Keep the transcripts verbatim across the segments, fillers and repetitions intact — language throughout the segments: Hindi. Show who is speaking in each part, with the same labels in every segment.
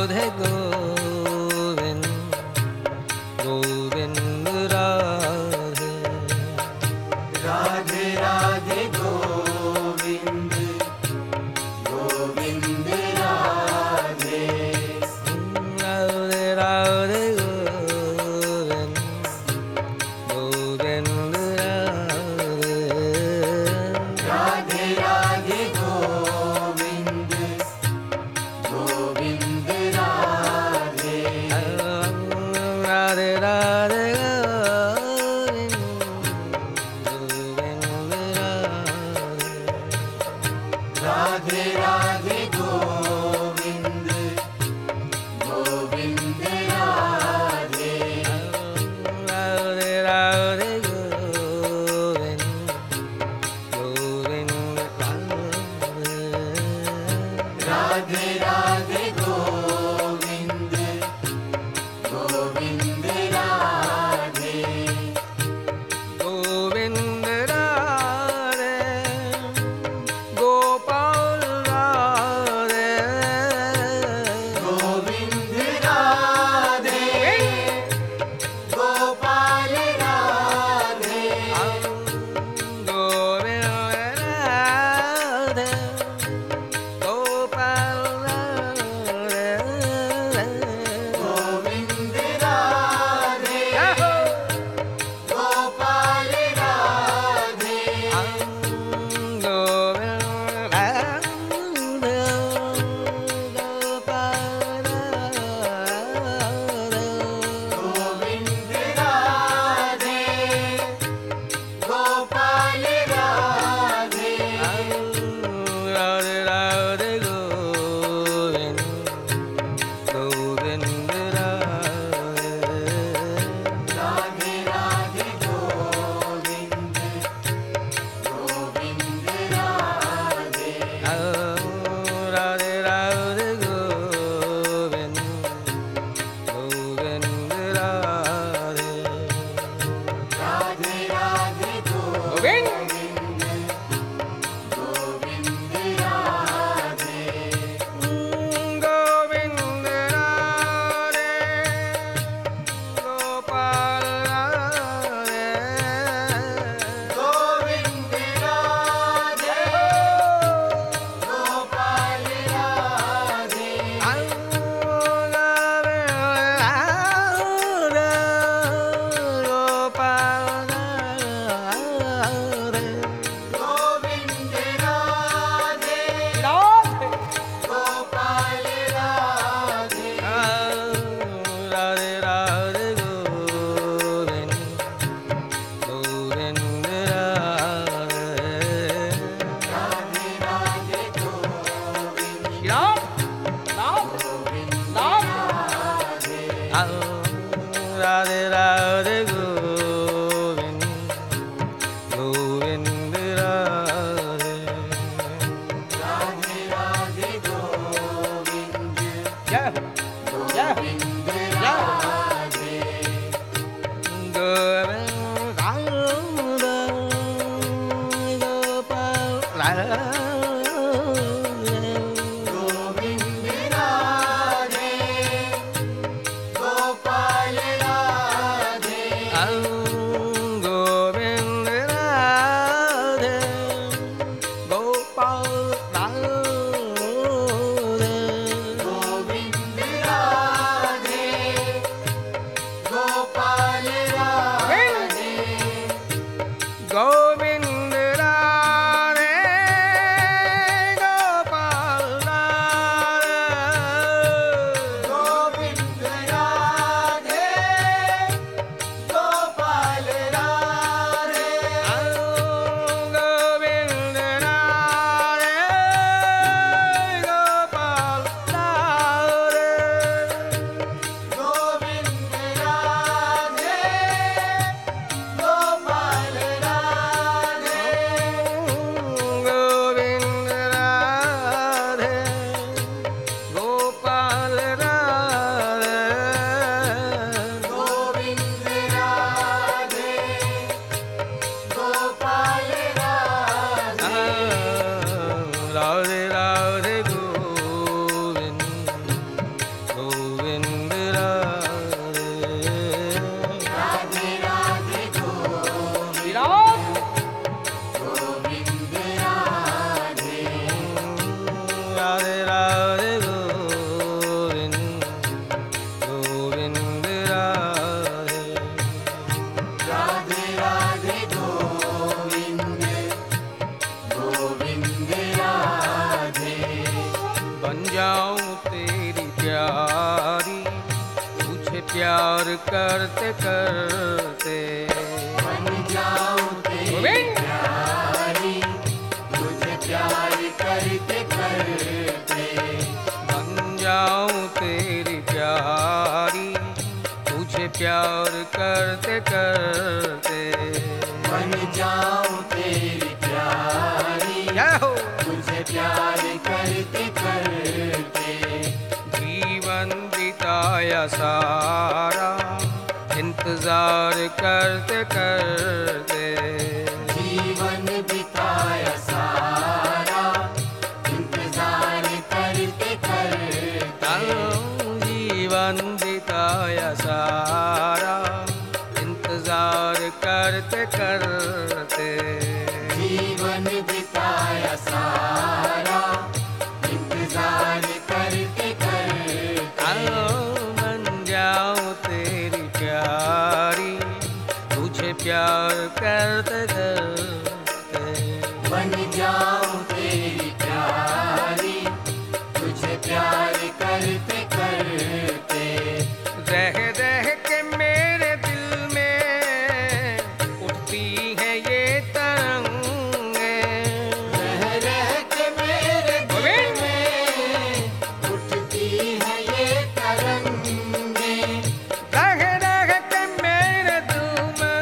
Speaker 1: राधे गोविंद गोविंद राधे
Speaker 2: राधे राधे गोविंद गोविंद राधे
Speaker 1: राधे राधे गोविंद गोविंद राधे
Speaker 2: राधे राधे गोविंद गोविंद राधे
Speaker 1: राधे राधे
Speaker 2: राधे राधे गोविंद गोविंद राधे
Speaker 1: राधे राधे गोविंद गोविंद
Speaker 2: राधे राधे गोविंद गोविंद राधे
Speaker 1: गोविंद राधे गोपाल राधे
Speaker 2: गोविंद राधे गोपाल राधे
Speaker 1: गोविंद राधे गोपाल राधे
Speaker 2: गोविंद राधे गोपाल राधे गोविंद राधे गोपाल राधे
Speaker 1: राधे राधे गोविंद गोविंद राधे
Speaker 2: राधे राधे गोविंद गोविंद राधे
Speaker 1: राधे राधे गोविंद गोविंद राधे
Speaker 2: राधे राधे
Speaker 1: गोविंद
Speaker 2: गोविंद राधे
Speaker 1: गोविंद राधे गोपाल राधे
Speaker 2: गोविंद राधे गोपाल राधे गोविंद राधे गोपाल राधे
Speaker 1: राधे राधे गोविंद गोविंद राधे
Speaker 2: राधे राधे गोविंद
Speaker 1: राधे राधे गोविंद गोविंद राधे
Speaker 2: राधे राधे गोविंद
Speaker 1: जय
Speaker 2: गोविंद राधे
Speaker 1: गोविंद गोपाल
Speaker 2: गोविंद राधे गोपाल राधे
Speaker 1: गोविंद राधे गोपाल राधे
Speaker 2: गोविंद राधे
Speaker 1: प्यार करते करते
Speaker 2: बन जाऊं तेरी
Speaker 1: गोविंद।
Speaker 2: प्यारी, तुझे प्यार करते करते
Speaker 1: बन जाऊं तेरी प्यारी, तुझे प्यार करते करते
Speaker 2: बन जाऊं तेरी प्यारी,
Speaker 1: जय हो।
Speaker 2: तुझे प्यार करते करते
Speaker 1: जीवन बिताया सारा इंतजार करते करते
Speaker 2: जीवन बिताया सारा इंतजार करते करते
Speaker 1: जीवन बिताया सारा इंतजार करते करते
Speaker 2: जीवन बिताया सारा इंतजार करते करते
Speaker 1: बन जाऊं तेरी प्यारी, तुझे प्यार करते करते
Speaker 2: बन जाऊं तेरी प्यारी, तुझे प्यार करते करते
Speaker 1: रह रह के मेरे दिल में उठती है ये तरंगें,
Speaker 2: रह रह के मेरे दिल में उठती है ये तरंगें,
Speaker 1: रह रह के मेरे दिल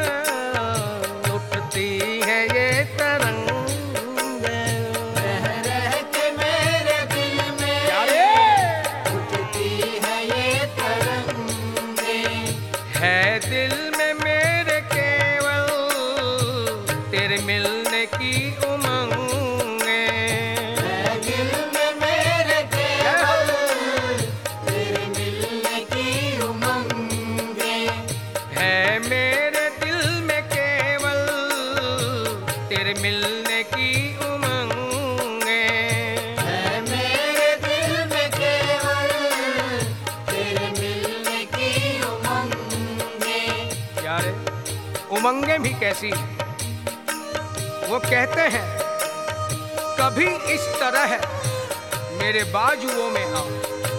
Speaker 1: में उठती है ये तरंगें।
Speaker 2: रह रह के मेरे दिल में
Speaker 1: प्यारे
Speaker 2: उठती है ये तरंगें,
Speaker 1: है दिल में मेरे केवल तेरे मिलने की उमंगें।
Speaker 2: है दिल में मेरे केवल तेरे मिलने की उमंगें,
Speaker 1: है मेरे दिल में केवल तेरे मिलने की उमंगें।
Speaker 2: है मेरे दिल में केवल तेरे मिलने की उमंगें,
Speaker 1: यार उमंगें भी कैसी हैं? वो कहते हैं कभी इस तरह मेरे बाजुओं में आ,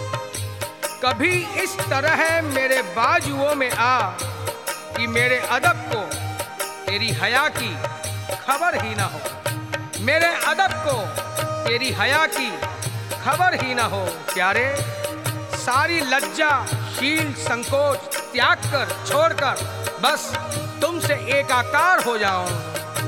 Speaker 1: कभी इस तरह मेरे बाजुओं में आ कि मेरे अदब को तेरी हया की खबर ही ना हो, मेरे अदब को तेरी हया की खबर ही ना हो। प्यारे सारी लज्जा शील संकोच त्याग कर छोड़कर बस तुमसे एकाकार हो जाऊं।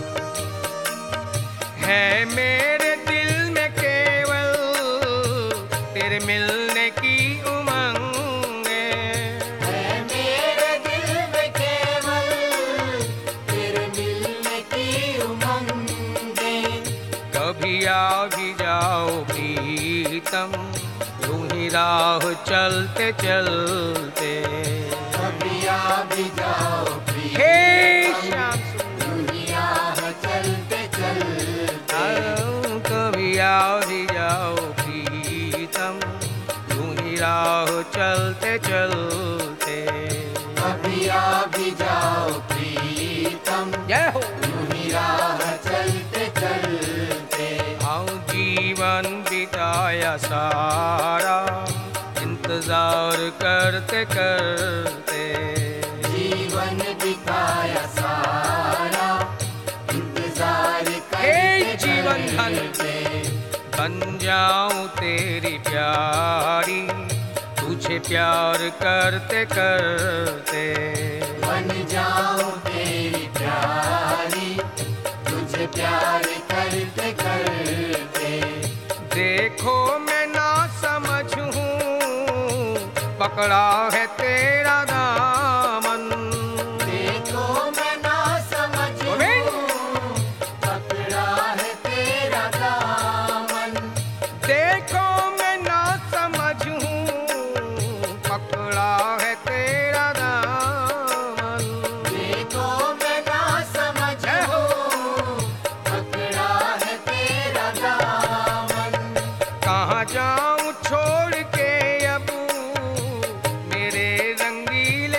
Speaker 1: है मेरे दिल में केवल तेरे मिलने की उमंगें,
Speaker 2: है मेरे दिल में केवल तेरे मिलने की उमंगें,
Speaker 1: कभी आ भी जाओ प्रीतम यूं ही राह चलते चलते।
Speaker 2: कभी आ भी जाओ
Speaker 1: हे
Speaker 2: प्रिय
Speaker 1: श्याम
Speaker 2: दुनिया है चलते चलते,
Speaker 1: सुंदर, कभी आ भी जाओ प्रीतम यूं ही राह चलते चलते।
Speaker 2: कभी आ भी जाओ प्रीतम
Speaker 1: जय हो।
Speaker 2: यूं ही राह चलते चलते
Speaker 1: आओ जीवन बिताया सारा इंतजार करते करते
Speaker 2: जीवन बिताया सारा इंतजार
Speaker 1: हे
Speaker 2: करते
Speaker 1: जीवन धन
Speaker 2: करते
Speaker 1: बन जाऊं तेरी प्यारी, तुझे प्यार करते करते
Speaker 2: बन जाऊं तेरी प्यारी, तुझे प्यार करते करते
Speaker 1: देखो मैं ना समझ हूँ पकड़ा है तेरा दामन,
Speaker 2: देखो मैं ना समझ हूँ पकड़ा है तेरा दामन,
Speaker 1: देखो मैं ना समझ हूँ पकड़ा है तेरा दामन।
Speaker 2: देखो मैं ना समझ हूँ पकड़ा है तेरा दामन,
Speaker 1: कहाँ जाऊँ छोड़ के अब मेरे रंगीले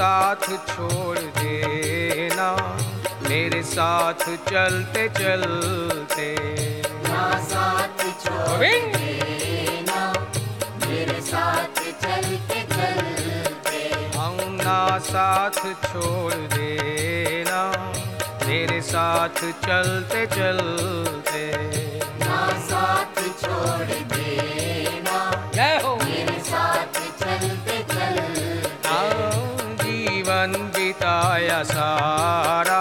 Speaker 1: साथ छोड़ देना, मेरे साथ चलते चलते।
Speaker 2: ना साथ छोड़ देना, मेरे साथ चलते चलते।
Speaker 1: हम ना साथ छोड़ देना, मेरे साथ चलते चलते।
Speaker 2: ना साथ छोड़ देना,
Speaker 1: जय हो।
Speaker 2: मेरे साथ चलते चलते।
Speaker 1: हाँ, जीवन बिताया सारा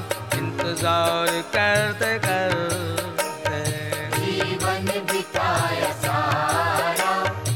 Speaker 1: इंतजार करते करते।
Speaker 2: जीवन बिताया सारा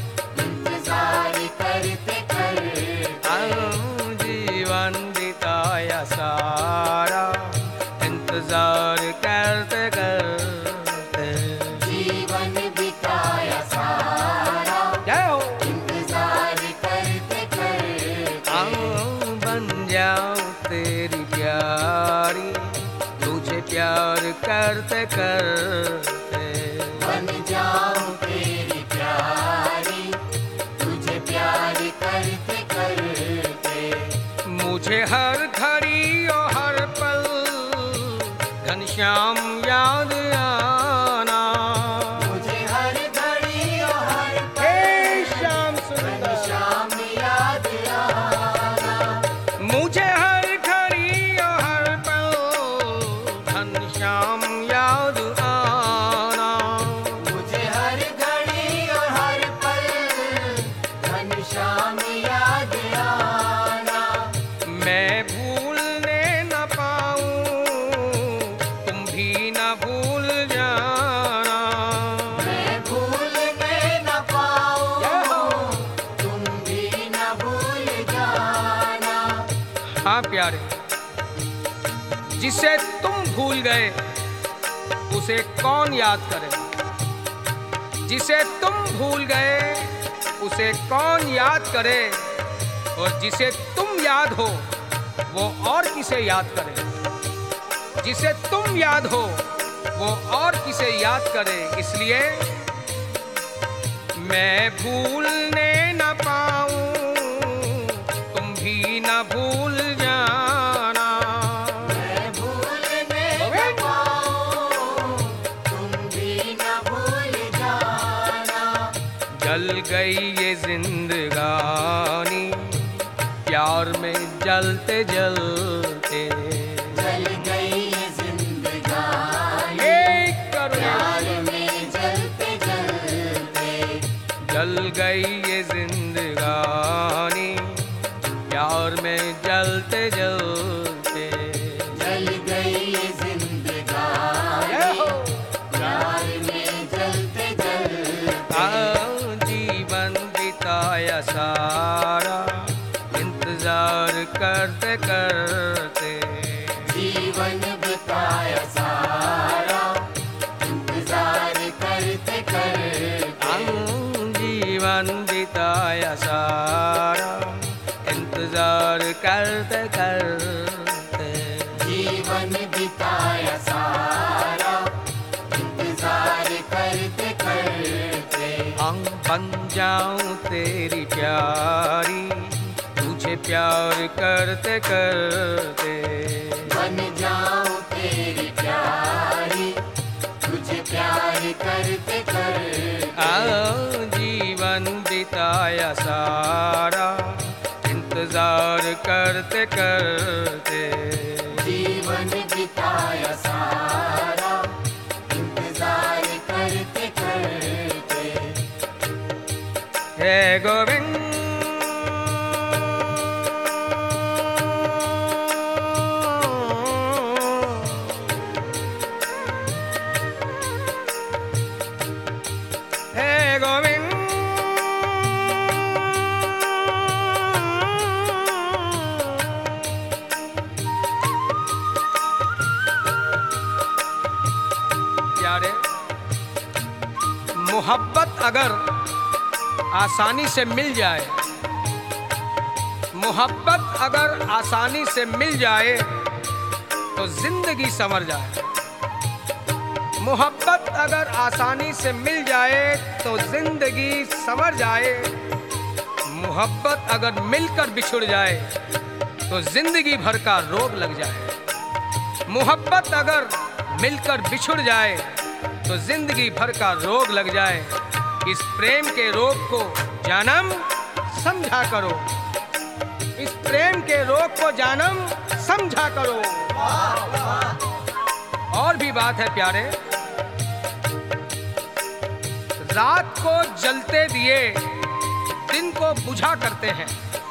Speaker 2: इंतजार करते करते।
Speaker 1: हाँ, जीवन बिताया सारा इंतजार करते करते।
Speaker 2: जीवन बिताया सारा
Speaker 1: जय हो।
Speaker 2: इंतजार करते करते।
Speaker 1: हाँ, बन जाऊं तेरी प्यारी, तुझे प्यार करते करते।
Speaker 2: बन जाऊं तेरी प्यारी, तुझे प्यार करते करते।
Speaker 1: मुझे हर घड़ी और हर पल घनश्याम याद आना।
Speaker 2: मुझे हर घड़ी और हर पल
Speaker 1: हे श्याम सुंदर,
Speaker 2: शाम याद आना।
Speaker 1: मुझे हर घड़ी और हर पल घनश्याम याद आना।
Speaker 2: मुझे हर घड़ी और हर पल घनश्याम याद आना।
Speaker 1: मैं भूलने न पाऊं, तुम भी न भूल जाना।
Speaker 2: मैं भूलने न पाऊं, तुम भी न भूल जाना।
Speaker 1: हाँ प्यारे, जिसे तुम भूल गए उसे कौन याद करे। जिसे तुम भूल गए उसे कौन याद करे, और जिसे तुम याद हो वो और किसे याद करे। जिसे तुम याद हो वो और किसे याद करे। इसलिए मैं भूलने न पाऊं, तुम भी न भूल जाना।
Speaker 2: मैं भूलने न पाऊं, तुम भी न भूल जाना।
Speaker 1: जल गई ये जिंदगानी प्यार में जलते जलते।
Speaker 2: जल गई ये जिंदगानी
Speaker 1: ये करुणा।
Speaker 2: प्यार में जलते जलते।
Speaker 1: जल गई ये जिंदगानी प्यार में जलते जलते।
Speaker 2: जल गई ये जिंदगानी प्यार में जलते जलते।
Speaker 1: हाँ, जीवन बिताया सारा इंतजार करते करते।
Speaker 2: जीवन बिताया सारा इंतजार करते करते।
Speaker 1: हाँ, जीवन बिताया सारा इंतजार करते करते।
Speaker 2: जीवन बिताया सारा इंतजार करते करते।
Speaker 1: हम बन जाऊं तेरी प्यारी, तुझे प्यार करते करते।
Speaker 2: बन जाऊं तेरी प्यारी, तुझे प्यार करते करते।
Speaker 1: आओ, जीवन बिताया सारा इंतजार करते करते।
Speaker 2: जीवन बिताया सारा इंतजार करते करते।
Speaker 1: हे गोविंद, हे गोविंद, प्यारे, मोहब्बत अगर आसानी से मिल जाए, मोहब्बत अगर आसानी से मिल जाए तो जिंदगी संवर जाए। मोहब्बत अगर आसानी से मिल जाए तो जिंदगी संवर जाए। मोहब्बत अगर मिलकर बिछुड़ जाए तो जिंदगी भर का रोग लग जाए। मोहब्बत अगर मिलकर बिछुड़ जाए तो जिंदगी भर का रोग लग जाए। इस प्रेम के रोग को जानम समझा करो, इस प्रेम के रोग को जानम समझा करो। और भी बात है प्यारे, रात को जलते दिए दिन को बुझा करते हैं,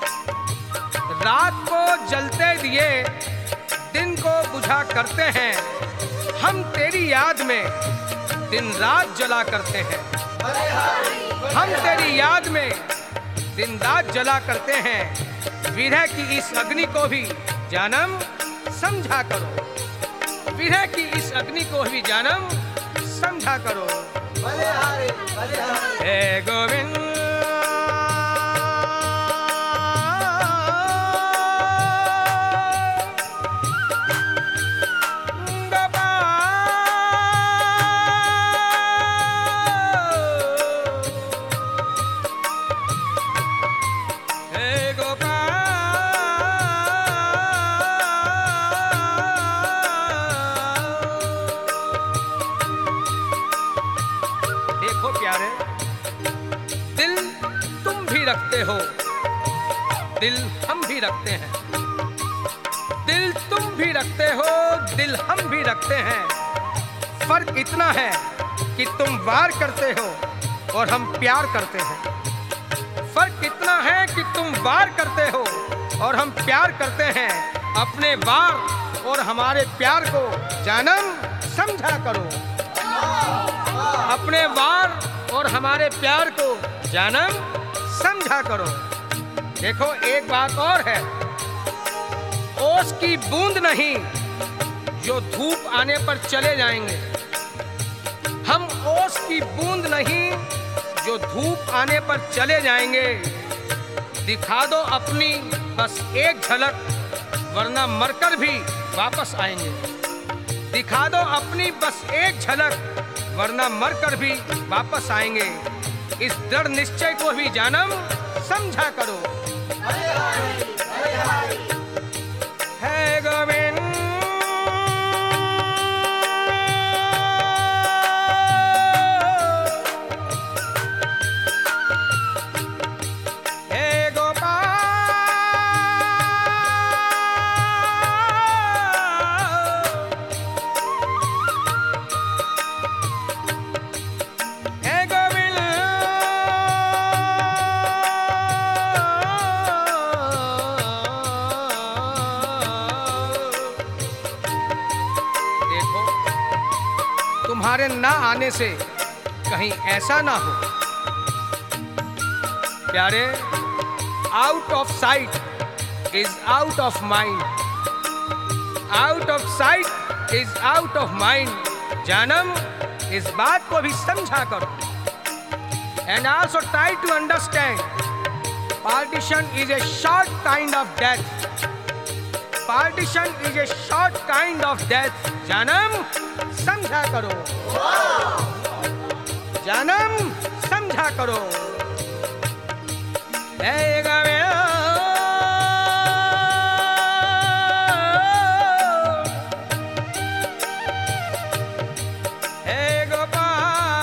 Speaker 1: रात को जलते दिए दिन को बुझा करते हैं। हम तेरी याद में दिन रात जला करते हैं, हम तेरी याद में दिन रात जला करते हैं। विरह की इस अग्नि को भी जानम समझा करो, विरह की इस अग्नि को भी जानम समझा करो। हे गोविंद रखते हो, दिल हम भी रखते हैं, दिल तुम भी रखते हो, दिल हम भी रखते हैं। फर्क इतना है कि तुम वार करते हो और हम प्यार करते हैं। फर्क इतना है कि तुम वार करते हो और हम प्यार करते हैं। अपने वार और हमारे प्यार को जानम समझा करो, अपने वार और हमारे प्यार को जानम समझा करो। देखो एक बात और है, ओस की बूंद नहीं जो धूप आने पर चले जाएंगे। हम ओस की बूंद नहीं जो धूप आने पर चले जाएंगे। दिखा दो अपनी बस एक झलक वरना मरकर भी वापस आएंगे। दिखा दो अपनी बस एक झलक वरना मरकर भी वापस आएंगे। इस दृढ़ निश्चय को भी जानम समझा करो। हे गोविंद हे गोपाल हे गोविंद तुम्हारे ना आने से कहीं ऐसा ना हो प्यारे। Out of sight is out of mind, out of sight is out of mind. जानम इस बात को भी समझा करो। And also try to understand partition is a short kind of death, partition is a short kind of death. जानम समझा करो, जानम समझा करो। हे गोविंद हे गोपाल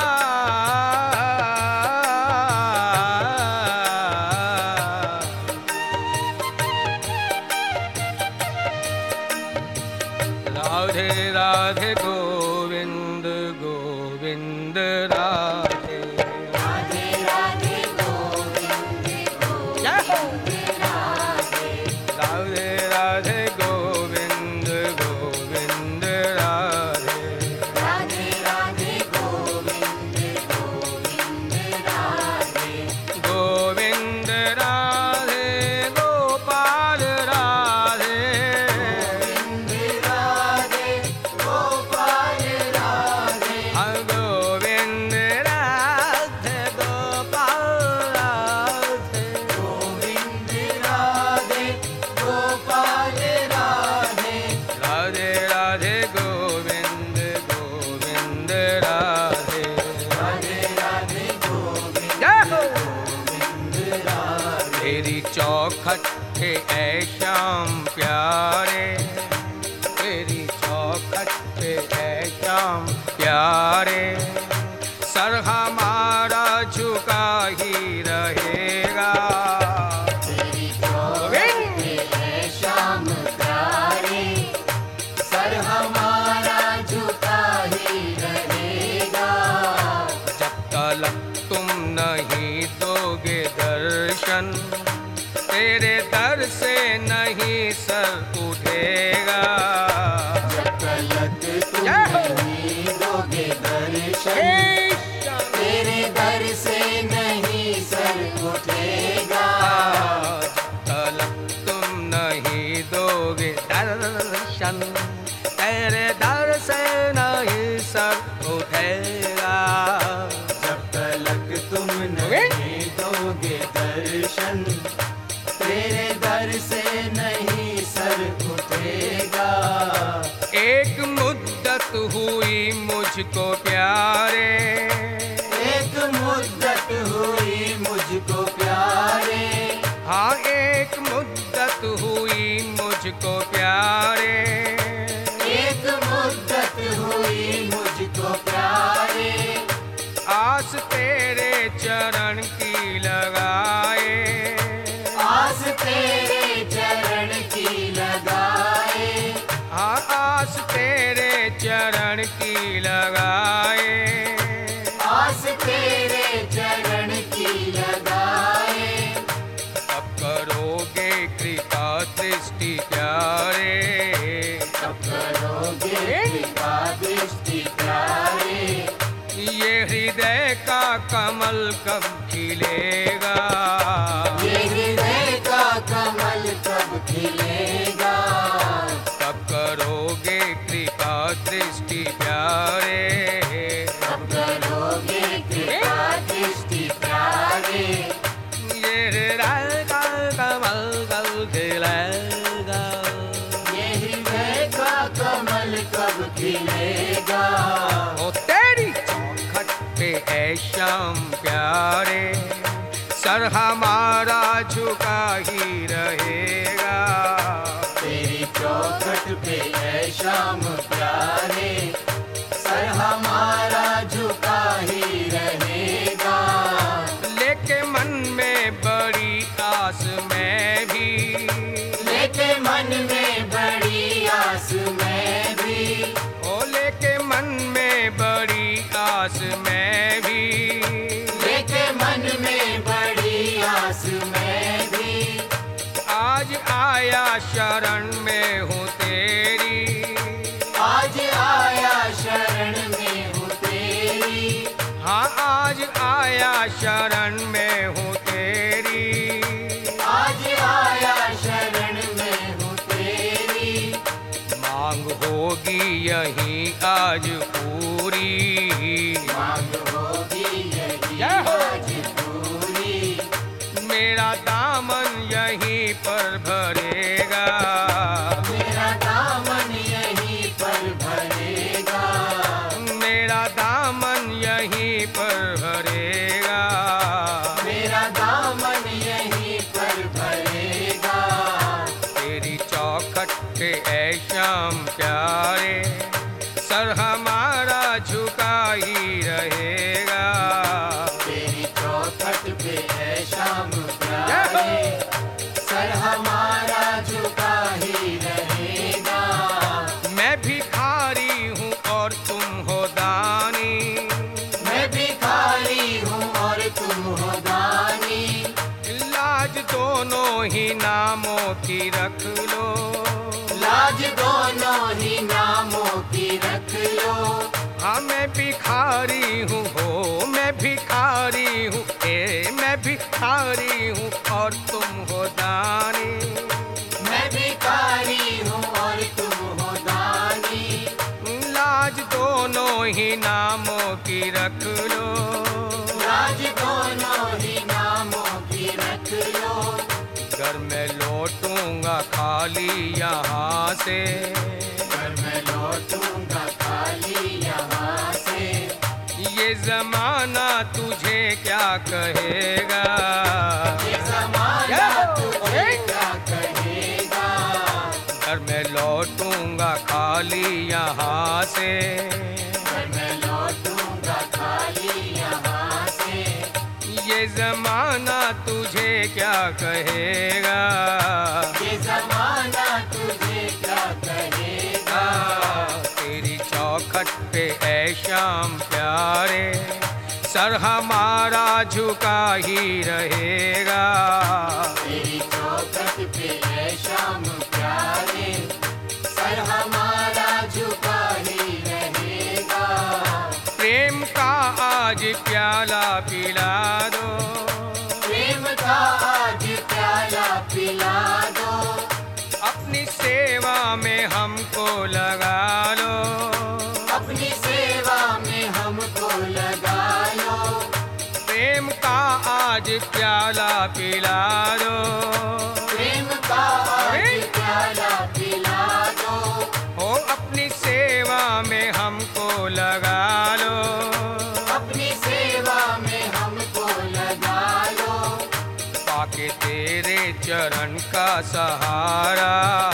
Speaker 1: राधे राधे गोविंद गोविंद राधे
Speaker 2: राधे राधे गोविंद गोविंद राधे
Speaker 1: राधे राधे गोविंद गोविंद राधे
Speaker 2: राधे राधे गोविंद गोविंद राधे
Speaker 1: गोविंद राधे गोपाल राधे
Speaker 2: गोविंद राधे गोपाल राधे
Speaker 1: हाँ, गोविंद राधे गोपाल राधे
Speaker 2: गोविंद राधे गोपाल राधे
Speaker 1: राधे राधे गोविंद गोविंद राधे
Speaker 2: राधे राधे गोविंद
Speaker 1: जय हो।
Speaker 2: गोविंद राधे
Speaker 1: तेरी चौखट पे ऐ श्याम प्यारे, तेरी चौखट पे है श्याम प्यारे, सर हमारा झुका ही रहेगा।
Speaker 2: तेरी चौखट पे है श्याम प्यारे, सर हमारा झुका ही रहेगा।
Speaker 1: जब तक तुम नहीं दोगे दर्शन, तेरे दर से नहीं सर उठेगा।
Speaker 2: जब तक तुम नहीं दोगे दर्शन, तेरे दर से नहीं सर उठेगा।
Speaker 1: जब तक तुम नहीं दोगे दर्शन, तेरे दर से नहीं सर उठेगा।
Speaker 2: जब तक तुम नहीं दोगे दर्शन, तेरे दर से नहीं सर उठेगा।
Speaker 1: एक मुद्दत हुई मुझको प्यारे,
Speaker 2: एक मुद्दत हुई मुझको प्यारे,
Speaker 1: हाँ एक मुद्दत हुई मुझको प्यारे,
Speaker 2: एक मुद्दत हुई मुझको प्यारे।
Speaker 1: आस तेरे चरण की लगाए,
Speaker 2: आस तेरे चरण की लगाए,
Speaker 1: हाँ आस तेरे चरण की लगाए,
Speaker 2: आस तेरे चरण की लगाए।
Speaker 1: अब करोगे कृपा दृष्टि प्यारे,
Speaker 2: तब करोगे कृपा दृष्टि प्यारे।
Speaker 1: ये हृदय का कमल कब खिलेगा,
Speaker 2: ये हृदय का कमल कब खिलेगा।
Speaker 1: तब करोगे कृपा दृष्टि प्यारे,
Speaker 2: तब करोगे कृपा दृष्टि प्यारे।
Speaker 1: ये हृदय का कमल कब खिलेगा,
Speaker 2: ये हृदय का कमल कब खिलेगा।
Speaker 1: ओ तेरी चौखट पे है श्याम प्यारे, सर हमारा झुका ही रहेगा।
Speaker 2: तेरी चौखट पे है श्याम प्यारे, सर हमारा झुका ही रहेगा।
Speaker 1: लेके मन में बड़ी आस मैं भी,
Speaker 2: लेके मन में बड़ी आस मैं भी,
Speaker 1: ओ लेके मन में बड़ी आस मैं भी,
Speaker 2: लेके मन में बड़ी आस मैं भी।
Speaker 1: आज आया शरण में हूँ तेरी,
Speaker 2: आज आया शरण में हूँ तेरी,
Speaker 1: हाँ आज आया शरण में हूँ तेरी,
Speaker 2: आज आया शरण में हूँ तेरी।
Speaker 1: मांग होगी यहीं आज पूरी,
Speaker 2: मांग होगी यही
Speaker 1: जय हो।
Speaker 2: आज पूरी।
Speaker 1: मेरा दामन यहीं पर भरेगा,
Speaker 2: मेरा दामन यहीं पर भरेगा,
Speaker 1: मेरा दामन यहीं पर भरेगा।
Speaker 2: मेरा दामन यहीं पर भरेगा।
Speaker 1: तेरी चौखट पे है श्याम प्यारे, सर हमारा झुका ही रहेगा।
Speaker 2: तेरी चौखट पे है श्याम प्यारे, सर हमारा झुका ही रहेगा।
Speaker 1: मैं भिखारी हूँ और तुम हो दानी,
Speaker 2: मैं भिखारी हूँ और तुम हो दानी।
Speaker 1: लाज दोनों ही नामों की रख लो,
Speaker 2: लाज दोनों ही नामों की रख लो।
Speaker 1: हाँ मैं भिखारी हूँ हो, मैं भिखारी हूँ ए मैं भिखारी हूँ और तुम हो दानी।
Speaker 2: मैं भिखारी हूँ और तुम हो दानी।
Speaker 1: लाज दोनों ही नामों की रख लो,
Speaker 2: लाज दोनों ही नामों की रख लो।
Speaker 1: घर में लौटूंगा खाली यहाँ से,
Speaker 2: घर में लौटूंगा खाली यहाँ से।
Speaker 1: ये जमाना तुझे क्या कहेगा,
Speaker 2: ये ज़माना तुझे क्या कहेगा।
Speaker 1: लौटूंगा खाली यहाँ से,
Speaker 2: घर मैं लौटूंगा खाली यहाँ से।
Speaker 1: ये जमाना तुझे क्या कहेगा,
Speaker 2: ये जमाना तुझे क्या कहेगा।
Speaker 1: तेरी चौखट पे ऐ श्याम प्यारे, सर हमारा झुका ही रहेगा।
Speaker 2: तेरी चौखट पे है श्याम प्यारे, सर हमारा झुका ही रहेगा।
Speaker 1: प्रेम का आज प्याला पिला दो,
Speaker 2: प्रेम का आज प्याला पिला दो।
Speaker 1: अपनी सेवा में हमको लगा लो,
Speaker 2: अपनी सेवा में हमको लगा लो।
Speaker 1: प्रेम का आज प्याला पिला दो,
Speaker 2: प्रेम का आज प्याला पिला दो।
Speaker 1: हो अपनी सेवा में हमको लगा लो,
Speaker 2: अपनी सेवा में हमको लगा लो।
Speaker 1: पाके तेरे चरण का सहारा,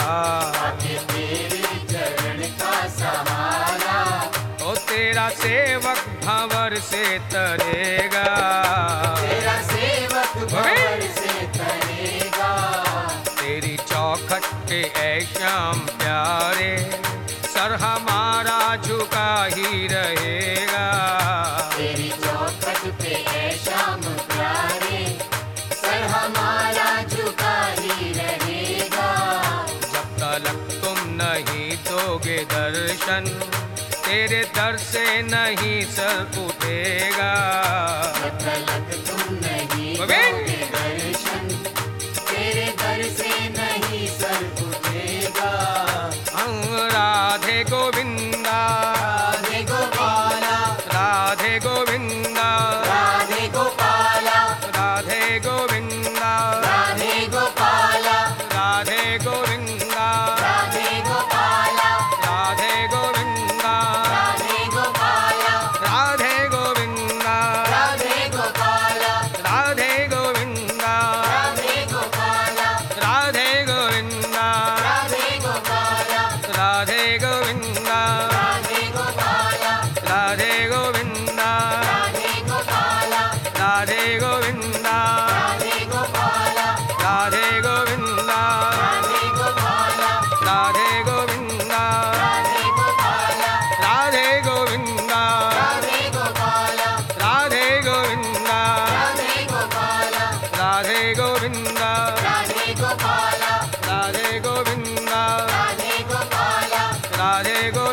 Speaker 2: आके तेरे चरण का सहारा।
Speaker 1: ओ तेरा सेवक भंवर से तरेगा,
Speaker 2: तेरा सेवक भंवर से तरेगा।
Speaker 1: तेरी चौखट पे ऐ श्याम प्यारे, सर हमारा झुका ही रहेगा।
Speaker 2: तेरी चौखट पे है श्याम प्यारे, सर हमारा झुका ही रहेगा।
Speaker 1: जब तलक तुम नहीं दोगे दर्शन, तेरे दर से नहीं सर उठेगा।
Speaker 2: जब तलक तुम नहीं
Speaker 1: गोविंद!
Speaker 2: दोगे दर्शन, तेरे दर से नहीं सर उठेगा।
Speaker 1: हम राधे गोविंदा,
Speaker 2: राधे गोपाला,
Speaker 1: राधे गोविंदा,
Speaker 2: राधे गोपाला,
Speaker 1: राधे गोविंदा,
Speaker 2: राधे गोपाला,
Speaker 1: राधे गोविंदा,
Speaker 2: राधे गोपाला,
Speaker 1: राधे गोविंदा,
Speaker 2: राधे गोपाला,
Speaker 1: राधे गोविंदा,
Speaker 2: राधे गोपाला,
Speaker 1: राधे गोविंदा,
Speaker 2: राधे गोपाला,
Speaker 1: राधे गोविंदा,
Speaker 2: राधे गोपाला,
Speaker 1: राधे गोविंदा,
Speaker 2: राधे गोपाला,
Speaker 1: राधे गोविंदा,
Speaker 2: राधे गोपाला,
Speaker 1: राधे गोविंदा,
Speaker 2: राधे गोपाला,
Speaker 1: राधे गोविंदा,
Speaker 2: राधे गोपाला,
Speaker 1: राधे गोविंदा,
Speaker 2: राधे गोपाला,
Speaker 1: राधे गोविंदा,
Speaker 2: राधे गोपाला,
Speaker 1: राधे गोविंदा,
Speaker 2: राधे गोपाला,
Speaker 1: राधे गोविंदा,
Speaker 2: राधे गोपाला,
Speaker 1: राधे गोविंदा,
Speaker 2: राधे गोपाला,
Speaker 1: राधे गोविंदा,